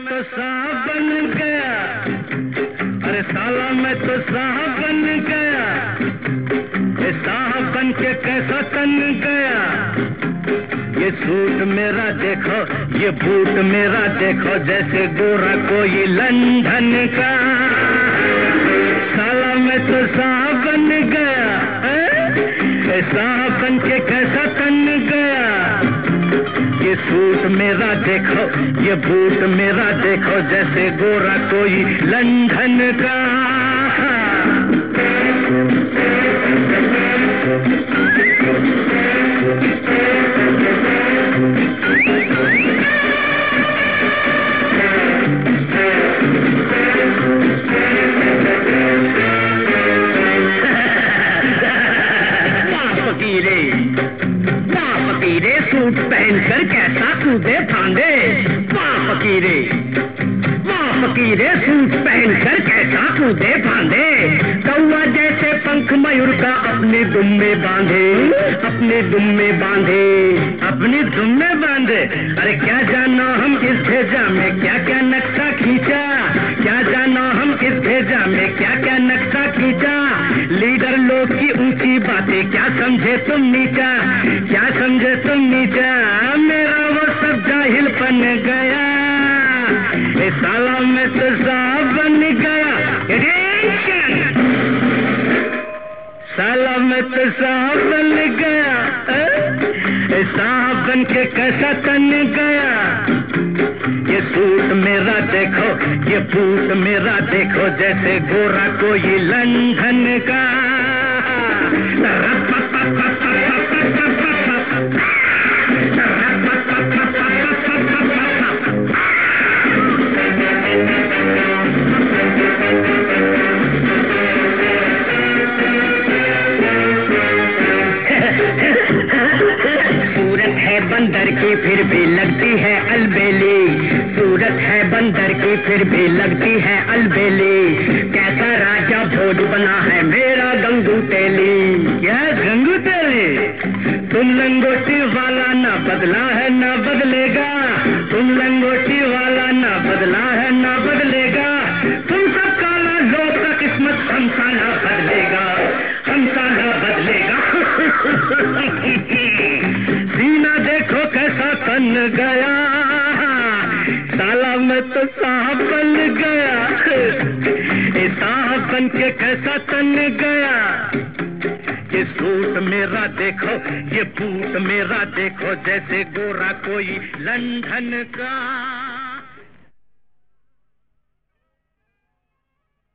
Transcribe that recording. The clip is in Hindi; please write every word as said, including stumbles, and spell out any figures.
तो सांप बन गया, अरे साला मैं तो सांप बन गया, ये सांप बन के कैसा तन गया। ये सूट मेरा देखो, ये बूट मेरा देखो, जैसे गोरा कोई लंदन का। साला मैं तो सांप बन गया, ये सांप बन के कैसा तन गया। ये सूट मेरा देखो, ये बूट मेरा देखो, जैसे गोरा कोई लंदन का। फकीरे सूट पहनकर कैसा कूदे फांदे, वाह फकीरे, वाह फकीरे सूट पहनकर कैसा कूदे फांदे। कौवा जैसे पंख मयूर का अपनी दुम में बांधे, अपनी दुम में बांधे, अपनी दुम में बांधे। अरे क्या जाना हम इस भेजा में क्या क्या नक्शा खींचा, क्या जाना हम इस भेजा में क्या क्या नक्शा खींचा। लीडर लोग की ऊंची बातें क्या समझे तुम नीचा, क्या समझे तुम नीचा। मेरा वो सब जाहिल बन गया, ए साला मैं तो सांप बन गया। साला मैं तो सांप बन गया, ए सांप बन के कैसा तन गया। ये सूट मेरा देखो, ये बूट मेरा देखो, जैसे गोरा कोई लंदन का। सूरत है बंदर की फिर भी लगती है अलबेली, सूरत है बंदर की फिर भी लगती है अलबेली। कैसा राजा भोज बना है मेरा गंगू तेली। क्या गंगू तेली, तुम लंगोटी वाला ना बदला है ना बदलेगा, तुम लंगोटी वाला ना बदला है ना बदलेगा। तुम सब काला लोग का किस्मत हमसा ना बदलेगा, हमसा ना बदलेगा। सीना देखो कैसा तन गया, साला मैं तो सांप बन गया, ये सांप बन के कैसा तन गया। ये सूट मेरा देखो, ये बूट मेरा देखो, जैसे गोरा कोई लंदन का।